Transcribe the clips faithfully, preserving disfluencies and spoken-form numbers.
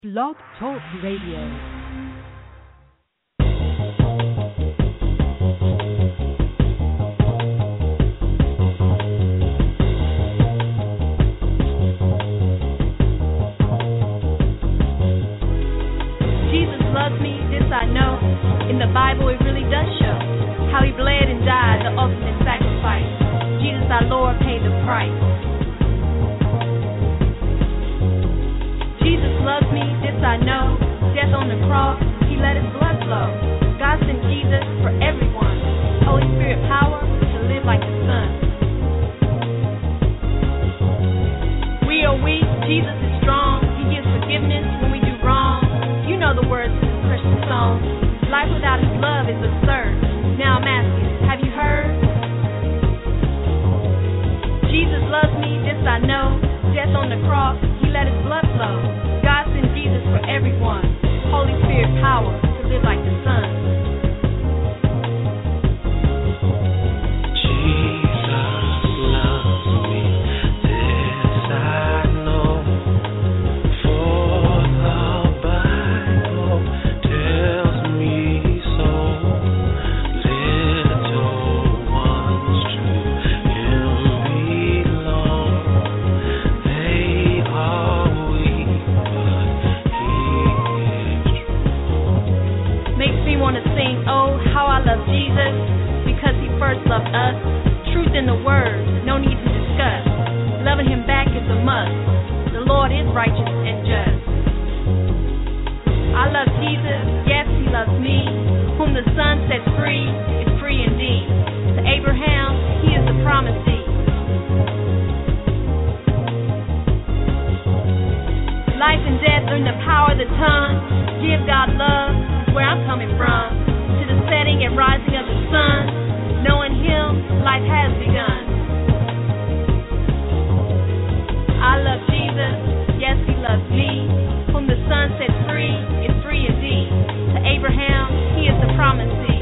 Blog Talk Radio. The Bible, it really does show how he bled and died, the ultimate sacrifice. Jesus, our Lord, paid the price. Jesus loves me, this I know. Death on the cross, he let his blood flow. God sent Jesus for everyone. Holy Spirit power to live like the Son. We are weak, Jesus is strong. He gives forgiveness when we do wrong. You know the words of the Christian song. Life without his love is absurd. Now I'm asking, have you heard? Jesus loves me, this I know. Death on the cross, he let his blood flow. God sent Jesus for everyone. Holy Spirit power to live like the Son. Jesus, because he first loved us. Truth in the word, no need to discuss. Loving him back is a must. The Lord is righteous and just. I love Jesus, yes, he loves me. Whom the Son sets free is free indeed. To Abraham, he is the promised seed. Life and death are in the power of the tongue. Give God love, is where I'm coming from. The setting and rising of the sun, knowing him, life has begun. I love Jesus, yes, he loves me. Whom the Son sets free is free indeed. To Abraham, he is the promised seed.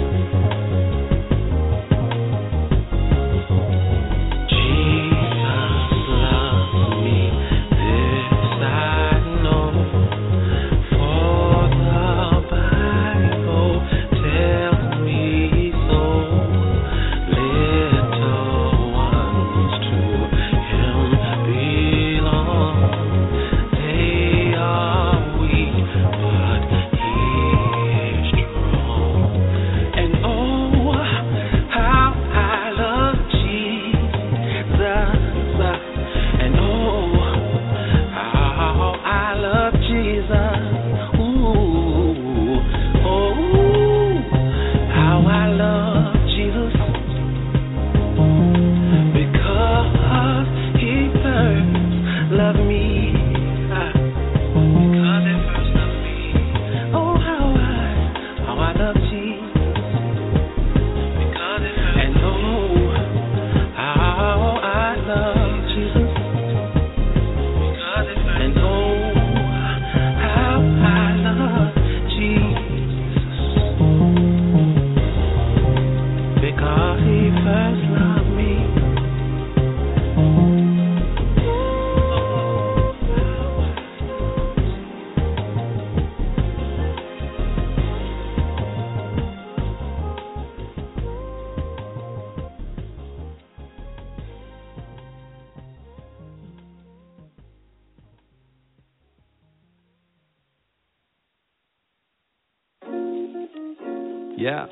Yeah.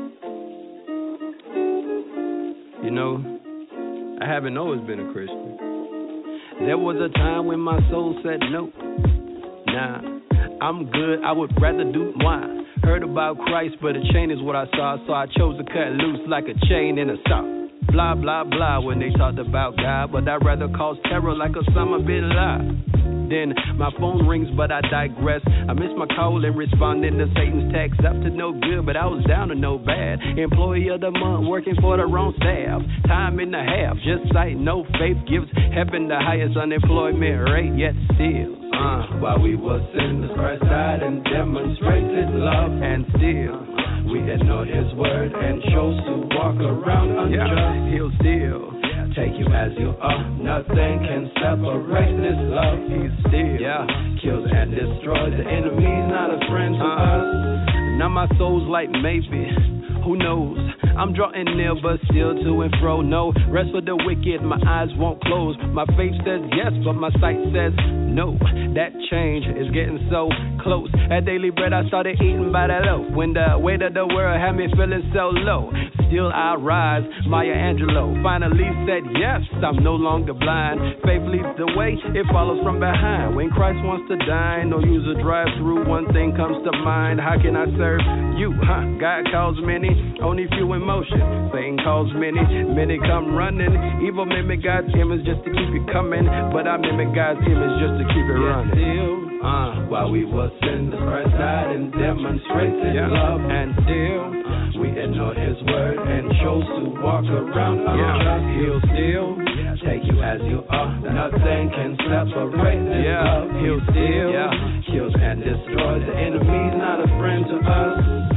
You know, I haven't always been a Christian. There was a time when my soul said no. Nah, I'm good, I would rather do wine. Heard about Christ, but a chain is what I saw, so I chose to cut loose like a chain in a sock. Blah, blah, blah when they talked about God, but I'd rather cause terror like Osama bin Laden. Then my phone rings, but I digress. I miss my call and responding to Satan's text. Up to no good, but I was down to no bad. Employee of the month, working for the wrong staff. Time and a half, just sight, no faith. Gives heaven the highest unemployment rate, yet still. Uh, while we were sinners, Christ died and demonstrated love. And still, we ignored his word and chose to walk around unjust. Yeah, he'll still take you as you are. Nothing can separate this love. He's still, yeah, kills and destroys. The enemy's not a friend to uh, us. Now my soul's like maybe, who knows? I'm drawing near but still to and fro. No rest for the wicked, my eyes won't close. My faith says yes, but my sight says no. That change is getting so close. At Daily Bread I started eating by the loaf. When the weight of the world had me feeling so low, still I rise, Maya Angelou. Finally said yes, I'm no longer blind. Faith leads the way, it follows from behind. When Christ wants to dine, no use a drive-through, one thing comes to mind. How can I serve you? Huh? God calls many, only few in motion. Satan calls many, many come running. Evil mimic God's image just to keep it coming, but I mimic God's image just to keep it running. Still, uh, while we were sinners, Christ died and demonstrated yeah. love, and still uh, we ignore His word and chose to walk around unjust. Yeah. He'll still take you as you are. Nothing can separate this yeah. love. He'll still yeah. kills and destroys. The enemy's not a friend to us.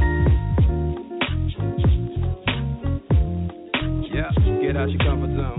Yeah, get out your comfort zone.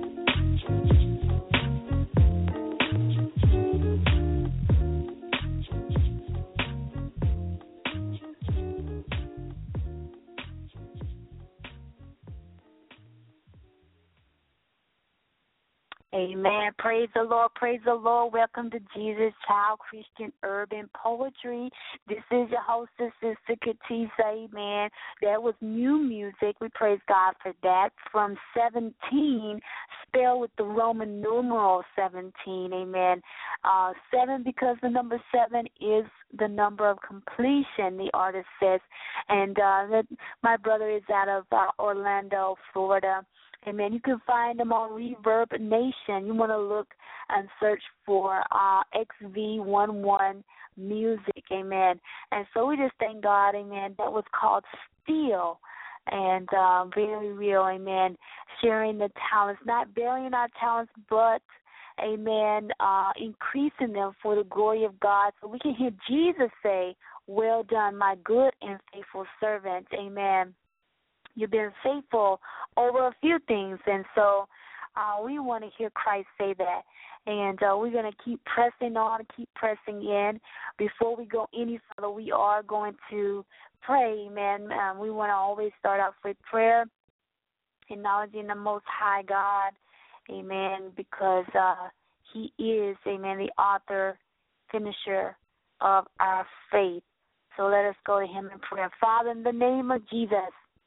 Amen. Praise the Lord. Praise the Lord. Welcome to Jesus Child Christian Urban Poetry. This is your hostess, Sister Katisa. Amen. That was new music. We praise God for that. From seventeen, spelled with the Roman numeral seventeen. Amen. Uh, seven, because the number seven is the number of completion, the artist says. And uh, that, my brother is out of uh, Orlando, Florida. Amen. You can find them on Reverb Nation. You want to look and search for uh, X V eleven Music. Amen. And so we just thank God. Amen. That was called Steel. And uh, very real. Amen. Sharing the talents, not burying our talents, but, amen, uh, increasing them for the glory of God. So we can hear Jesus say, "Well done, my good and faithful servant." Amen. You've been faithful over a few things, and so uh, we want to hear Christ say that. And uh, we're going to keep pressing on, keep pressing in. Before we go any further, we are going to pray, amen. Um, we want to always start off with prayer, acknowledging the Most High God, amen, because uh, He is, amen, the author, finisher of our faith. So let us go to Him in prayer. Father, in the name of Jesus,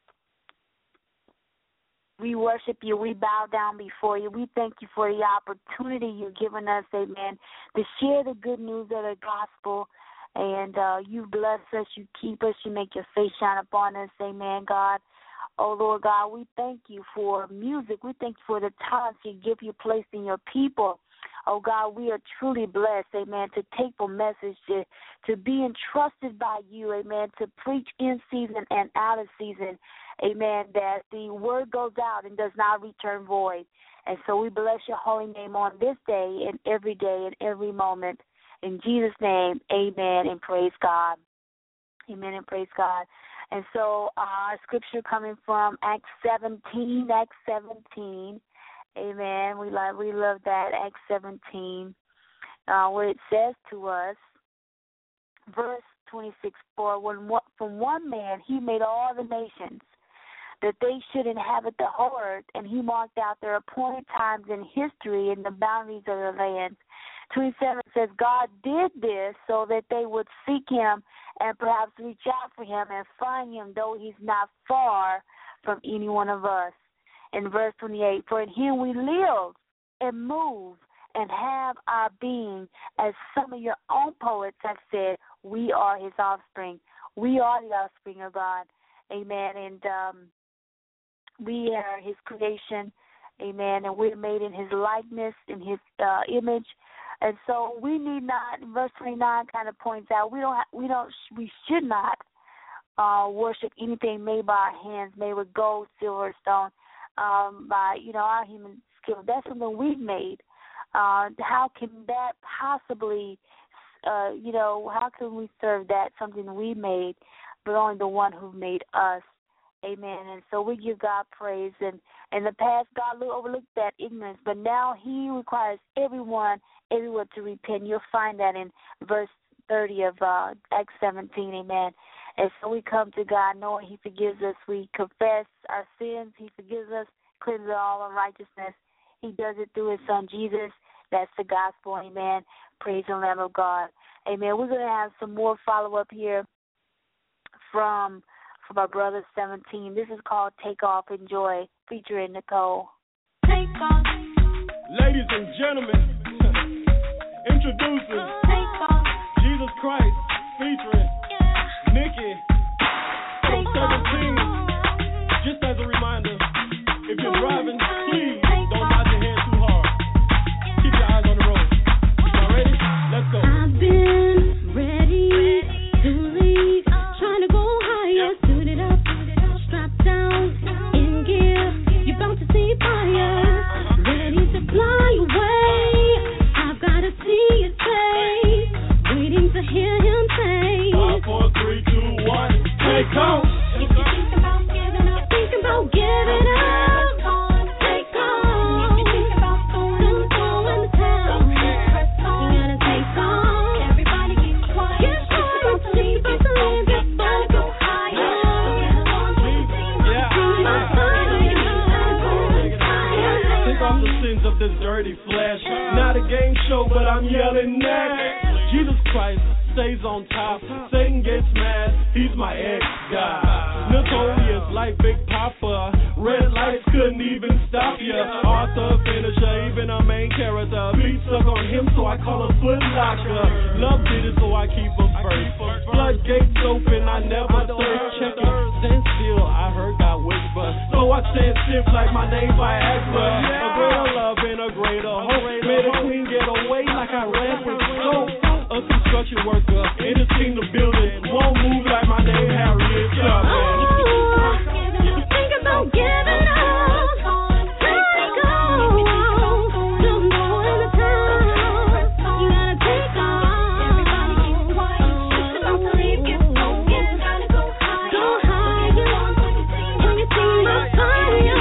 we worship you. We bow down before you. We thank you for the opportunity you've given us, amen, to share the good news of the gospel. And uh, you bless us. You keep us. You make your face shine upon us, amen, God. Oh, Lord God, we thank you for music. We thank you for the talents you give you placed in your people. Oh, God, we are truly blessed, amen, to take the message, to, to be entrusted by you, amen, to preach in season and out of season, amen, that the word goes out and does not return void. And so we bless your holy name on this day and every day and every moment. In Jesus' name, amen, and praise God. Amen, and praise God. And so uh, our scripture coming from Acts seventeen, Acts seventeen, amen. We love, we love that, Acts seventeen, uh, where it says to us, verse twenty-six, for when from one man he made all the nations, that they should inhabit the whole earth, and he marked out their appointed times in history and the boundaries of the land. twenty-seven says, God did this so that they would seek him and perhaps reach out for him and find him, though he's not far from any one of us. In verse twenty-eight, for in him we live and move and have our being, as some of your own poets have said, we are his offspring. We are the offspring of God. Amen. And um, we are his creation. Amen. And we're made in his likeness, in his uh, image. And so we need not, verse twenty-nine kind of points out, we don't, ha- we don't, we should not uh, worship anything made by our hands, made with gold, silver, stone, um, by, you know, our human skill. That's something we've made. Uh, how can that possibly, uh, you know, how can we serve that, something we made, but only the one who made us? Amen. And so we give God praise. And in the past, God overlooked that ignorance, but now he requires everyone, everyone to repent. You'll find that in verse thirty of uh, Acts seventeen, amen. And so we come to God knowing he forgives us. We confess our sins. He forgives us, cleanses all unrighteousness. He does it through his son, Jesus. That's the gospel, amen. Praise the Lamb of God. Amen. We're going to have some more follow-up here from from our brother seventeen. This is called Take Off, Enjoy, featuring Nicole. Take off. Ladies and gentlemen, introducing Take off. Jesus Christ, featuring Yeah. Nikki. Take seventeen. off. Just as a reminder, if you're driving, please don't nod your head too hard. Keep your eyes on the road. Y'all ready? Let's go. I've been ready to leave, trying to go higher, suited up, strapped down, in gear, you're about to see fire, ready to fly away, I've got to see his face, waiting to hear him say, Five, four, three, two, one, take off. if you think about giving up, think about giving up, take off, if you think about going, don't go in the town, press on, you gotta take off, everybody get quiet, get quiet, about to leave, about to leave, get gotta go higher, Yeah. Take off the sins of this dirty flesh. Not a game show, but I'm yelling next. Jesus Christ stays on top. Satan gets mad. He's my ex-guy. Notorious like Big Papa. Red lights couldn't even stop ya. Author, finisher, even a main character. Beat stuck on him, so I call her Foot Locker. Love did it, so I keep her first. Floodgates open, I never thirst. Check it, stand still. I heard God whisper, so I stand stiff like my name Viagra. A greater love and a greater hope. Made a queen get away like I ran with soap. A construction worker in the team to build it. Won't move like my name Harriet Tubman. Oh, think about giving up, take off, don't go in the town, you gotta take off, everybody get quiet, it's about to leave, get focused, gotta go higher, go higher, when you see my fire,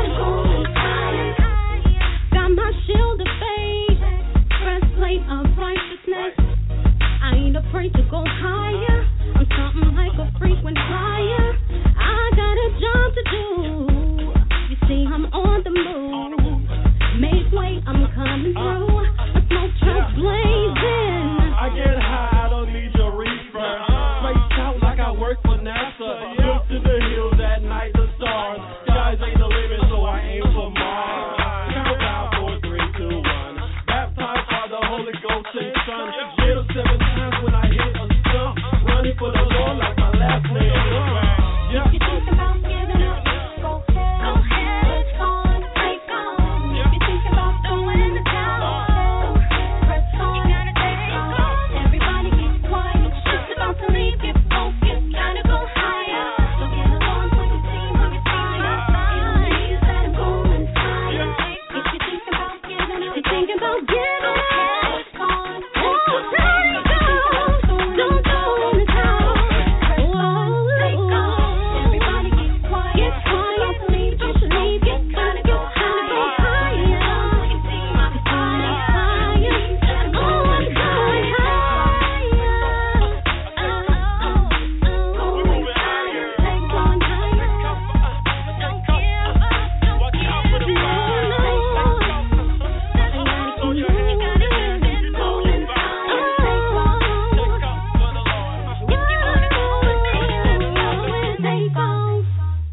got my shield of faith, breastplate of righteousness, I ain't afraid to go higher, I'm something like a frequent flyer, I got a job to do, you see I'm on the move, make way, I'm coming through, a smoke truck blazing, I get high, I don't need your reefer. Spaced out like I work for NASA. Look to the hills at night, the stars. Skies ain't the limit, so I aim for Mars. Count down, four, three, two, one. Baptized by the Holy Ghost and Son. Hit her seven times when I hit a stump. Running for the Lord like my last name is Brown. Yeah. if you think about giving up, go ahead, go ahead, it's on, take off, if you think about going in the town, press on, you gotta take off, everybody get quiet, it's about to leave, get focused, gotta go higher, so get along when you see on your fire, enemies that are going higher, if you think about giving up, you think about giving up, it's on, oh, take off, don't go in the town, press on, take off, everybody get quiet, get quiet, leave, don't you leave, get gotta go higher, when you see my fire, oh, I'm going higher, take on higher, don't give up, don't give up, no, you gotta keep moving, moving higher, take off, if you wanna go with me, take off.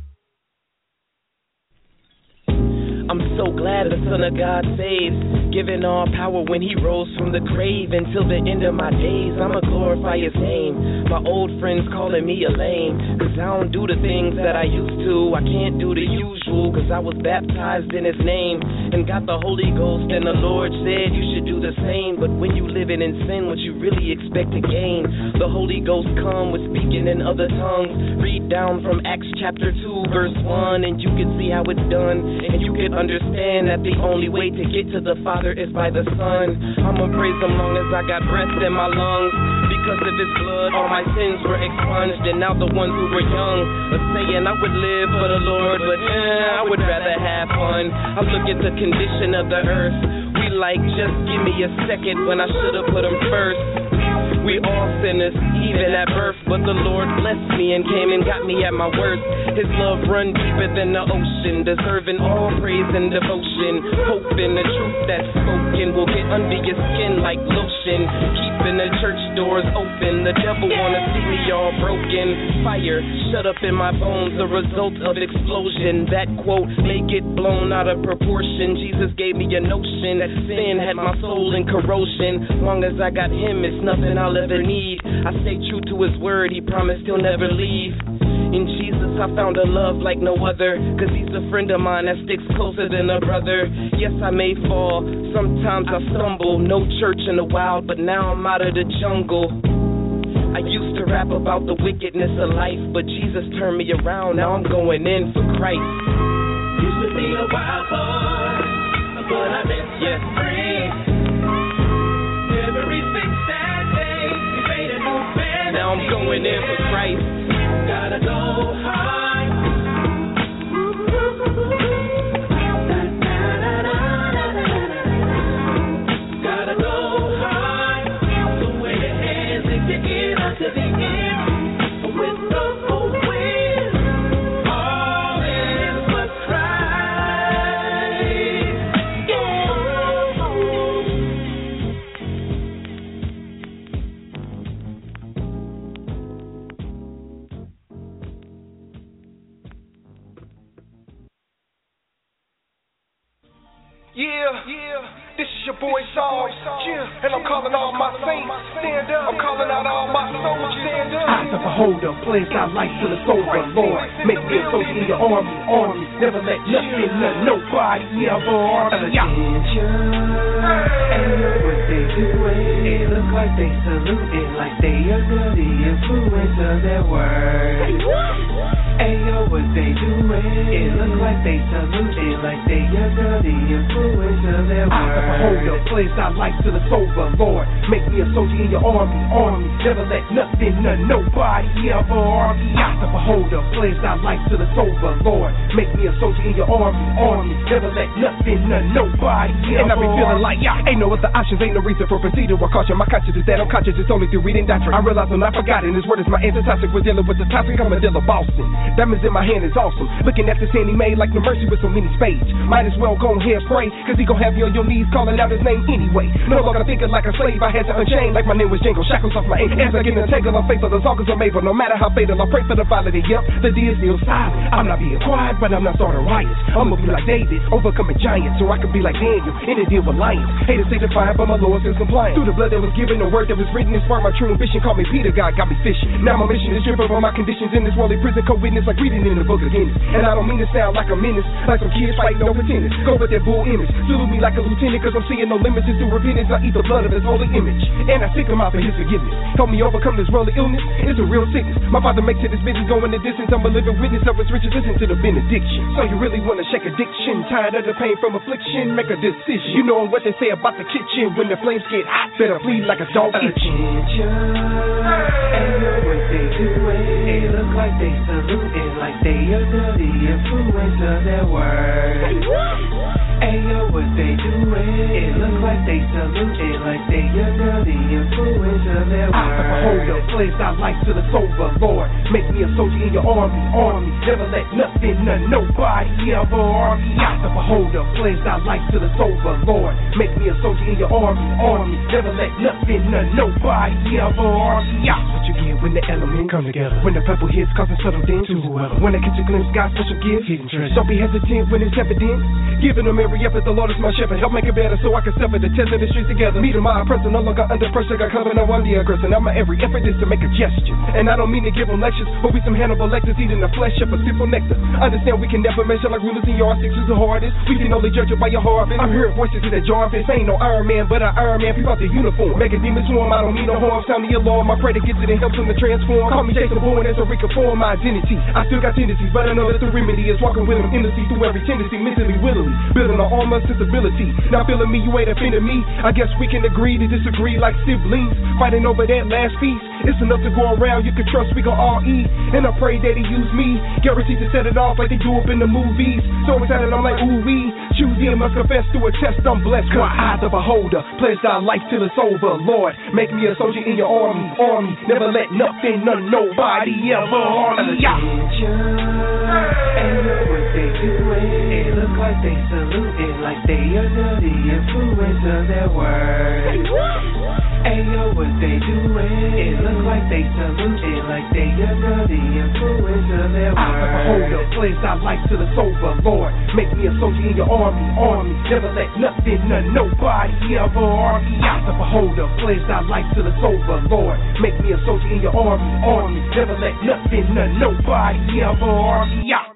I'm so glad the Son of God saves, given all power when he rose from the grave. Until the end of my days, I'ma glorify his name. My old friends calling me a lame, cause I don't do the things that I used to. I can't do the usual, cause I was baptized in his name and got the Holy Ghost, and the Lord said you should do the same. But when you living in sin, what you really expect to gain? The Holy Ghost come with speaking in other tongues. Read down from Acts chapter two verse one, and you can see how it's done, and you can understand that the only way to get to the Father is by the Son. I'ma praise him long as I got breath in my lungs, because of his blood, all my sins were expunged, and now the ones who were young are saying I would live for the Lord, but eh, I would rather have fun. I look at the condition of the earth, we like, just give me a second when I should've put him first. We all sinners, even at birth, but the Lord blessed me and came and got me at my worst. His love run deeper than the ocean, deserving all praise and devotion. Hoping the truth that's spoken will get under your skin like lotion. Keeping the church doors open, the devil wanna see me all broken. Fire shut up in my bones, the result of explosion. That quote may get blown out of proportion. Jesus gave me a notion that sin had my soul in corrosion. Long as I got him, it's nothing I'll ever need. I stay true to his word, he promised he'll never leave. In Jesus I found a love like no other, cause he's a friend of mine that sticks closer than a brother. Yes, I may fall, sometimes I stumble, no church in the wild, but now I'm out of the jungle. I used to rap about the wickedness of life, but Jesus turned me around, now I'm going in for Christ. Used to be a wild boy, but I've been set free. Every six that day, we made a new bed. Now I'm going in for Christ. Gotta go high. Gotta go high. So wave your hands and kick it up to the end. With the whole wind, all is but Christ. Yeah. Yeah, yeah, this is your boy Saul, yeah, and I'm calling all my saints, stand up, I'm calling out all my soldiers, stand up. I never hold up, pledge our life to the sober Lord, make me a soldier in your army, army, never let nothing, nothing, nobody ever harm me. Attention, and look what they doing, it look like they saluting, like they under the influence of their words. Ayo, what they doing, it look like they saluting, like they under the influence of their words. I never hold up, pledge our life to the sober Lord, make me a soldier in your army, army, never let nothing, nothing, nobody ever harm me. I never hold up, pledge our life to the sober Lord, make me a soldier in your army, army, never let nothing, nothing, nobody ever. And I be feeling like, yeah, ain't no other options, ain't no reason for procedure or caution. My conscience is that I'm conscious, it's only through reading doctrine. I realize I'm not forgotten, this word is my antitoxic. We're dealing with the toxic, I'm a dealer Boston. Diamonds in my hand is awesome, looking at this hand he made like no mercy with so many spades. Might as well go ahead pray, cause he gon' have you on your knees calling out his name anyway. No longer thinking like a slave, I had to unchain like my name was Django, shackles off my ankle. As I get entangled, I'm faithful as long as I'm able. No matter how fatal, I pray for the violent. Yep, the D is still silent. I'm not being quiet, but I'm not starting riots. I'ma be like David, overcoming giants, so I can be like Daniel in a deal with lions. Haters say defiant, but my Lord says compliant. Through the blood that was given, the word that was written, inspired my true ambition. Call me Peter, God got me fishing. Now my mission is driven from my conditions in this worldly prison, co-witness like reading in the book of Guinness. And I don't mean to sound like a menace, like some kids fighting over tennis. Go with that bull image, salute me like a lieutenant, cause I'm seeing no limits. It's through repentance, I eat the blood of his holy image, and I seek him out for his forgiveness. Help me overcome this worldly illness, it's a real sickness. My Father makes it his business, going the distance. I'm a living witness of his riches, listen to the benediction. So you really wanna shake addiction, tired of the pain from affliction, make a decision. You know what they say about the kitchen, when the flames get hot, better flee like a dog itching. And look what they doing, it look like they saluting, like they under the influence of their words. Ayo, what they doing, it look like they saluting, like they under the influence of their words. I never hold up, pledge our life to the sober Lord, make me a soldier in your army, army, never let nothing, nothing, nobody ever harm me. I never hold up, pledge our life to the sober Lord, make me a soldier in your army, army, never let nothing, nothing, nobody ever harm me. What you get when the elements come together, when the purple hits causing subtle dents to whoever, when they catch a glimpse, God's special gift, hidden treasure. Don't be hesitant when it's evident, giving them every effort, the Lord is my shepherd, help make it better so I can sever the test of the streets together. Meet him, my oppressor, no longer under pressure, got covered, no one the aggressor. Now my every effort is to make a gesture, and I don't mean to give them lectures, but we some Hannibal Lecters eating the flesh of a simple nectar. Understand we can never measure like rulers in yardsticks who's the hardest, we can only judge it by your harvest. I'm hearing voices in that jar fist, ain't no Iron Man, but an Iron Man, people out the uniform, making demons swarm, I don't mean no harm, sound the alarm, I pray to get it and help them to transform. Call me Jason Bourne as I reconform my identity, I still got tendencies, but I know that the remedy is walking with him, endlessly through every tendency, mentally, willily, building on armor, sensibility. Now feeling me, you ain't offending me, I guess we can agree to disagree like siblings, fighting over that last piece. It's enough to go around, you can trust we gon' all eat. And I pray that he use me, guaranteed to set it off like they do up in the movies. So excited, I'm like, ooh wee. Choose me and must confess through a test, I'm blessed. Cause I, the beholder, pledge thy life till it's over. Lord, make me a soldier in your army, army. Never let nothing, none, nobody ever harm me. Yeah. And know what they doing. It look like they saluting, like they under the influence of their words. Hey yo, what they doing? It look like they saluting, like they under the influence of their words. I, the beholder, pledge thy life till it's over. Lord, make me a soldier in your army, army. Never let nothing, none, nobody ever harm me. I, the beholder, pledge thy life till it's over. Lord, make me a soldier in your army, army. Never let nothing, none, nobody ever harm me. Yeah.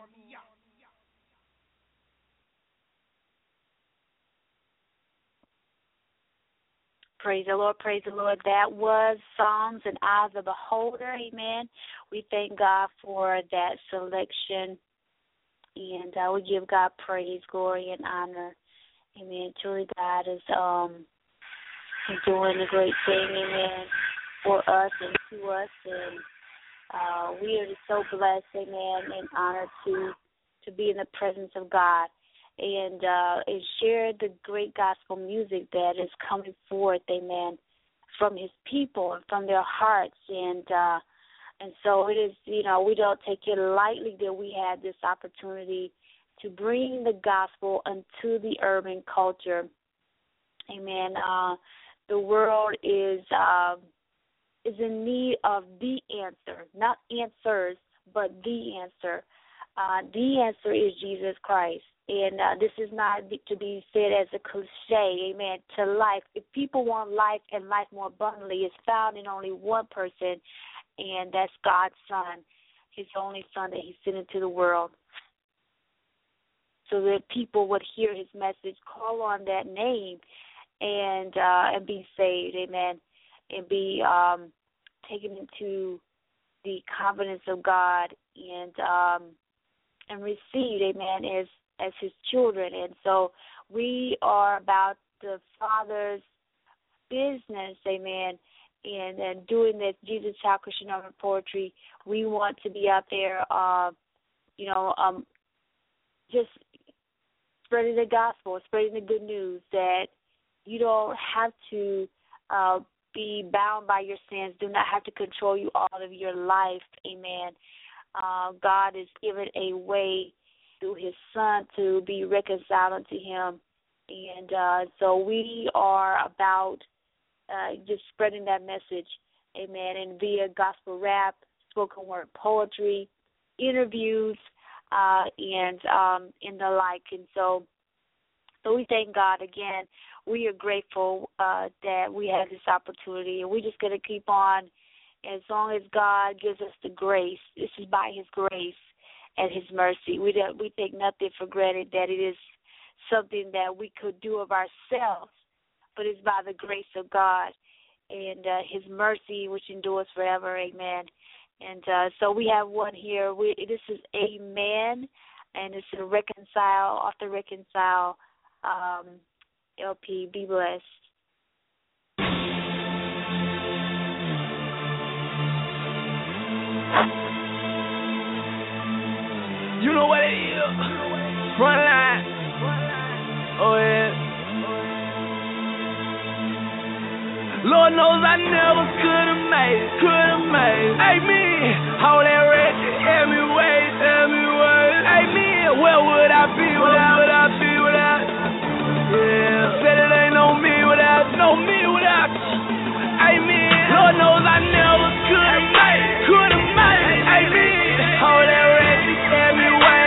Praise the Lord, praise the Lord. That was Psalms and I, the Beholder, amen. We thank God for that selection, and uh, we give God praise, glory, and honor, amen. Truly, God is um doing a great thing, amen, for us and to us, and uh, we are just so blessed, amen, and honored to, to be in the presence of God. And, uh, and share the great gospel music that is coming forth, amen, from his people and from their hearts. And uh, and so it is, you know, we don't take it lightly that we had this opportunity to bring the gospel into the urban culture. Amen. Uh, the world is uh, is in need of the answer, not answers, but the answer. Uh, the answer is Jesus Christ. And uh, this is not to be said as a cliche, amen, to life. If people want life and life more abundantly, it's found in only one person, and that's God's Son, his only Son that he sent into the world, so that people would hear his message, call on that name, and uh, and be saved, amen, and be um, taken into the confidence of God and um, and received, amen, as as his children. And so we are about the Father's business, amen, and, and doing this Jesus Child Christian Urban Poetry. We want to be out there, uh, you know, um, just spreading the gospel, spreading the good news that you don't have to uh, be bound by your sins, do not have to control you all of your life, amen. Uh, God has given a way through his Son to be reconciled unto him. And uh, so we are about uh, just spreading that message, amen, and via gospel rap, spoken word poetry, interviews, uh, and um, and the like. And so so we thank God again. We are grateful uh, that we have this opportunity, and we're just going to keep on as long as God gives us the grace. This is by his grace and his mercy. We don't, we take nothing for granted that it is something that we could do of ourselves, but it's by the grace of God and uh, his mercy which endures forever, amen. And uh, so we have one here. We, this is Amen, and it's a Reconcile, off the Reconcile um, L P. Be blessed. You know what it is. Front line. Oh, yeah. Lord knows I never could have made it. Could have made it. Hey, me. All that red. Every way. Every word. Hey, me. Where would I be without? Would I be without? Yeah. Said it ain't no me without. No me without. Hey, me. Lord knows I never could have made it. Could have made it. Hey, me. All that red. Every way.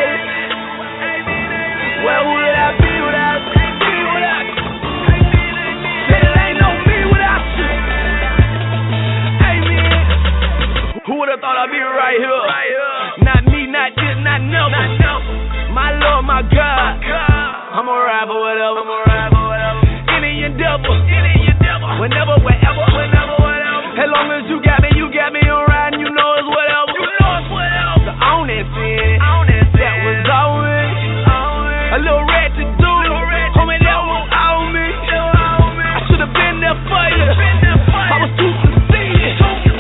Where would I be without? Be without? Said it ain't no me without you. Hey, man. Who would have thought I'd be right here? Right here. Not me, not this, not never. Not never. My Lord, my God. I'm a ride for whatever. I'm a ride for whatever. Any your devil. Any your devil. Whenever, wherever. Whenever, whatever. As long as you got me, you got me on riding. You know it's whatever. You know it's whatever. So on that sin. On that sin. That was always a little rat to do. Homie, that was on me. I should have been there for you. I was too conceited.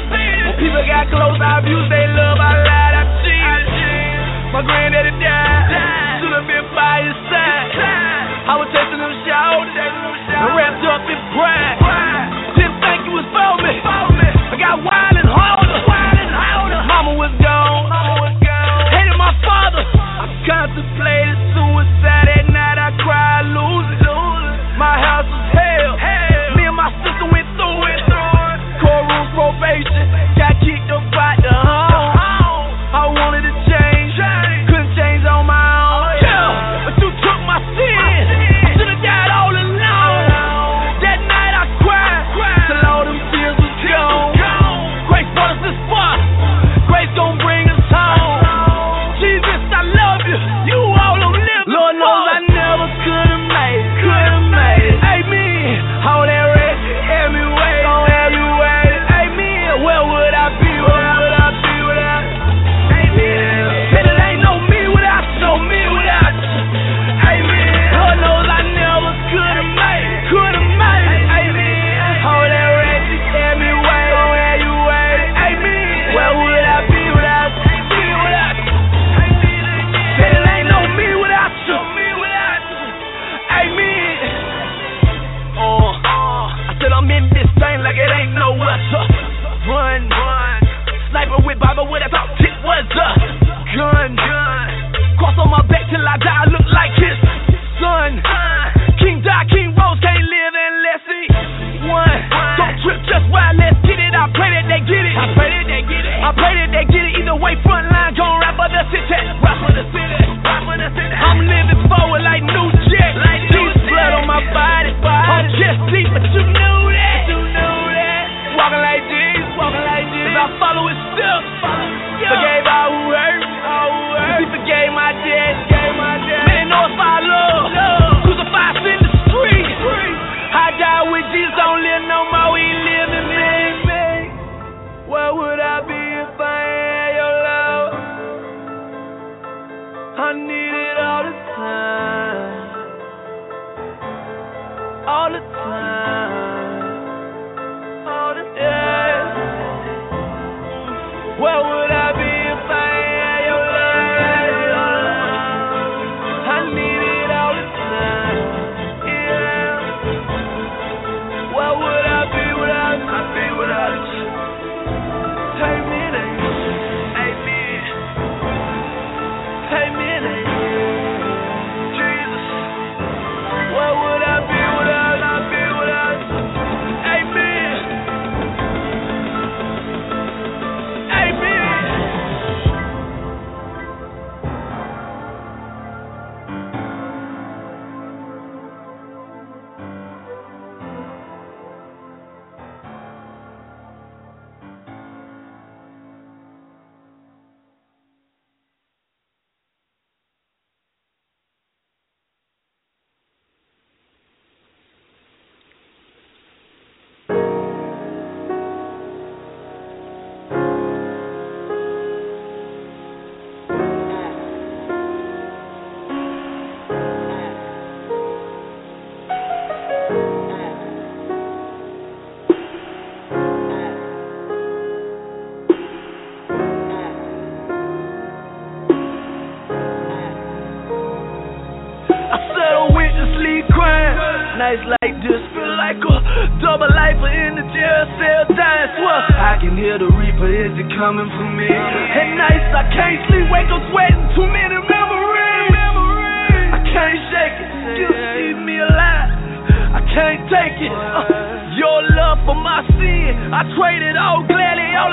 I die, I look like his son. King die, King rose, can't live unless he won. Don't trip, just ride, let's get it. I pray that they get it. I pray that they get it. I pray that they get it. Either way, front line, gon' rap for the city. Rap for the city. Rap for the city. I'm living forward like new jet. Like Jesus blood on my body. I'm just deep, but you know that. You know that. Walking like Jesus, walking like Jesus. I follow his steps. Forgave all who hurt. All who hurt. He forgave my debt. Forgave my debt. Man, they know if I love. Love. Crucified in the street. I died with Jesus, don't live no more. We live in me. Where would I be if I had your love? I need it all the time. All the time. All the time. Where would I be if I had your love? I need it all the time. Yeah. Where would I be without you? I'd be without you. Take me there. Amen. Take me there. Jesus. Where would I be without you? I'd be without you. Amen. Amen. Nights like this feel like a double lifer in the jail cell dying. Swear I can hear the reaper, is it coming for me? At nights I can't sleep, wake up sweating, too many memories. I can't shake it, still keep me alive. I can't take it. Uh, your love for my sin, I traded all gladly